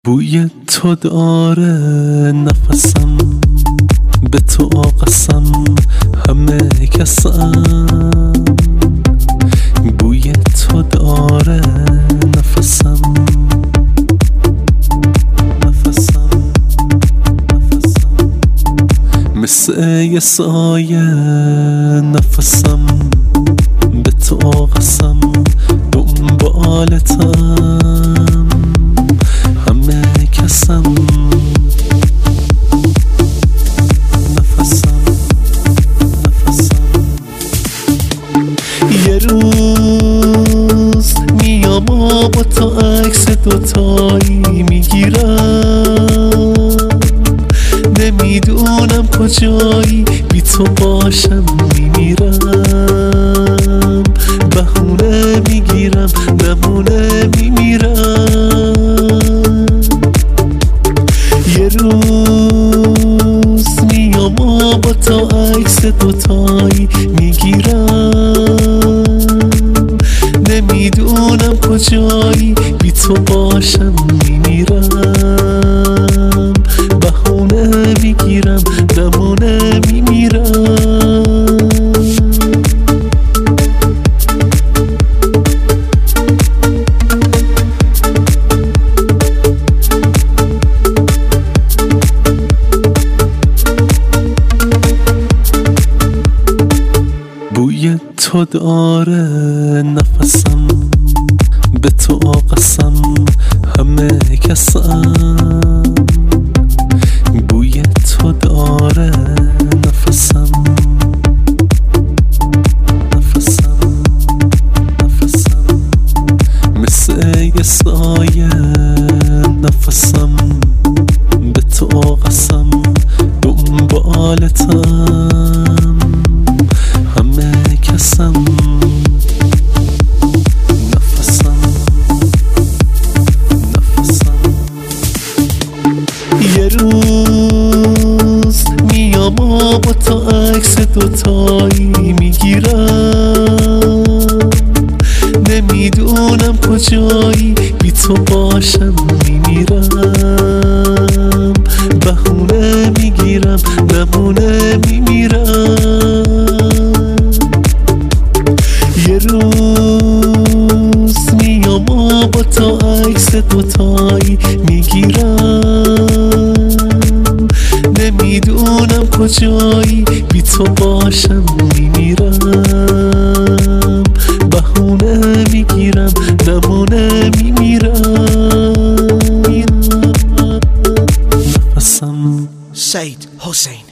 بوی تو داره نفسم، به تو قسم همه کسم. بوی تو داره نفسم، مثل یه سایه نفسم، به تو قسم دنبالتم همه کسم. یه روز میام با تو عکس دوتایی میگیرم، نمیدونم کجایی بی تو باشم میمیرم. بهونه میگیرم نمونه میمیرم. یه روز میام با تو عکس دوتایی میگیرم، نمیدونم کجایی بی تو باشم میمیرم. بهونه میگیرم نمونه میمیرم. بوی تو داره نفسم، به تو قسم همه کسم. بوی تو داره نفسم، مثل یه سایه نفسم، به تو قسم دنبالتم همه کسم. یه روز میام با تو عکس دوتایی میگیرم، نمیدونم کجایی بی تو باشم میمیرم. بهونه میگیرم نمونه میمیرم. یه روز میام با تو عکس دوتایی میگیرم، نمیدونم کجایی بی تو باشم میمیرم. بهونه میگیرم نمونه میمیرم. نفسم Said Hussein.